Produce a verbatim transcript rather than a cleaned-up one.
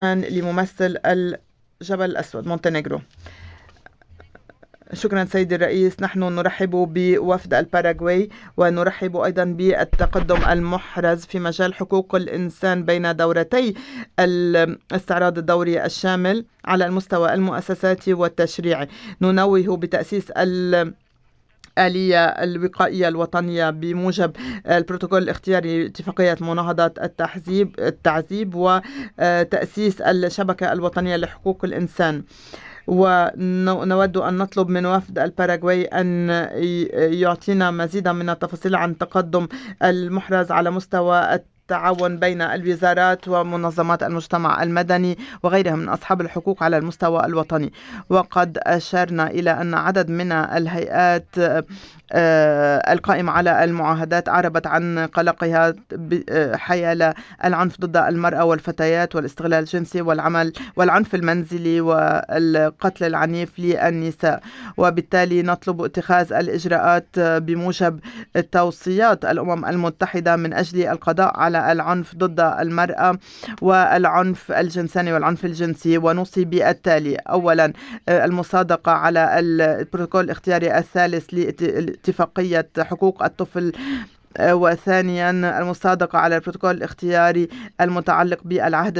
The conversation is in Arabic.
لممثل الجبل الأسود مونتينيغرو. شكرا سيدي الرئيس. نحن نرحب بوفد الباراغواي ونرحب أيضا بالتقدم المحرز في مجال حقوق الإنسان بين دورتي الاستعراض الدوري الشامل على المستوى المؤسساتي والتشريعي. ننوه بتأسيس ال الآلية الوقائية الوطنية بموجب البروتوكول الاختياري اتفاقية مناهضة التحزيب التعذيب وتأسيس الشبكة الوطنية لحقوق الإنسان. ونود أن نطلب من وفد الباراغواي أن يعطينا مزيدا من التفاصيل عن تقدم المحرز على مستوى التعاون بين الوزارات ومنظمات المجتمع المدني وغيرها من أصحاب الحقوق على المستوى الوطني. وقد أشرنا إلى أن عدد من الهيئات القائمة على المعاهدات عربت عن قلقها حيال العنف ضد المرأة والفتيات والاستغلال الجنسي والعمل والعنف المنزلي والقتل العنيف للنساء. وبالتالي نطلب اتخاذ الإجراءات بموجب توصيات الأمم المتحدة من أجل القضاء على العنف ضد المرأة والعنف الجنساني والعنف الجنسي. ونوصي بالتالي: أولا، المصادقة على البروتوكول الاختياري الثالث لاتفاقية حقوق الطفل، وثانيا المصادقة على البروتوكول الاختياري المتعلق بالعهد